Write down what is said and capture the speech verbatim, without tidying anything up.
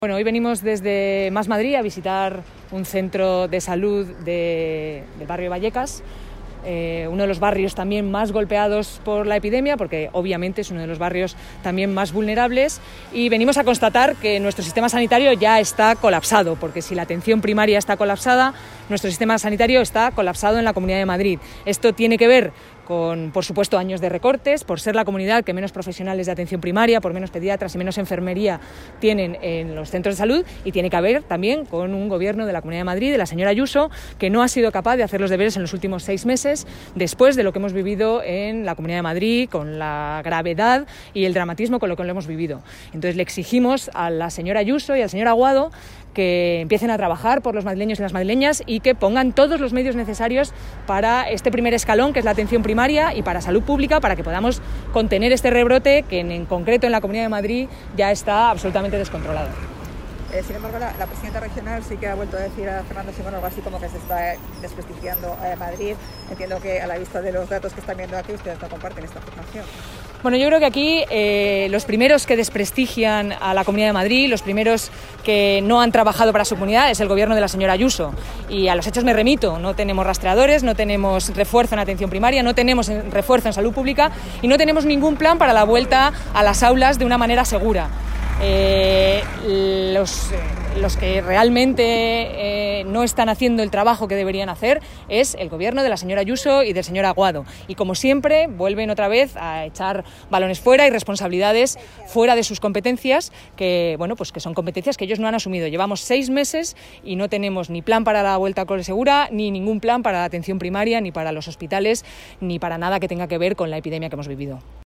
Bueno, hoy venimos desde Más Madrid a visitar un centro de salud de, del barrio Vallecas, eh, uno de los barrios también más golpeados por la epidemia, porque obviamente es uno de los barrios también más vulnerables, y venimos a constatar que nuestro sistema sanitario ya está colapsado, porque si la atención primaria está colapsada, nuestro sistema sanitario está colapsado en la Comunidad de Madrid. Esto tiene que ver con, por supuesto, años de recortes, por ser la comunidad que menos profesionales de atención primaria, por menos pediatras y menos enfermería tienen en los centros de salud, y tiene que ver también con un gobierno de la Comunidad de Madrid, de la señora Ayuso, que no ha sido capaz de hacer los deberes en los últimos seis meses, después de lo que hemos vivido en la Comunidad de Madrid, con la gravedad y el dramatismo con lo que lo hemos vivido. Entonces le exigimos a la señora Ayuso y al señor Aguado que empiecen a trabajar por los madrileños y las madrileñas y que pongan todos los medios necesarios para este primer escalón, que es la atención primaria, y para salud pública, para que podamos contener este rebrote que en, en concreto en la Comunidad de Madrid ya está absolutamente descontrolado. Eh, sin embargo, la, la presidenta regional sí que ha vuelto a decir a Fernando Simón algo así como que se está desprestigiando a Madrid. Entiendo que a la vista de los datos que están viendo aquí, ustedes no comparten esta afirmación. Bueno, yo creo que aquí eh, los primeros que desprestigian a la Comunidad de Madrid, los primeros que no han trabajado para su comunidad, es el gobierno de la señora Ayuso. Y a los hechos me remito: no tenemos rastreadores, no tenemos refuerzo en atención primaria, no tenemos refuerzo en salud pública y no tenemos ningún plan para la vuelta a las aulas de una manera segura. Eh, los, los que realmente eh, no están haciendo el trabajo que deberían hacer es el gobierno de la señora Ayuso y del señor Aguado, y como siempre vuelven otra vez a echar balones fuera y responsabilidades fuera de sus competencias, que bueno, pues que son competencias que ellos no han asumido. Llevamos seis meses y no tenemos ni plan para la vuelta a cole segura, ni ningún plan para la atención primaria, ni para los hospitales, ni para nada que tenga que ver con la epidemia que hemos vivido.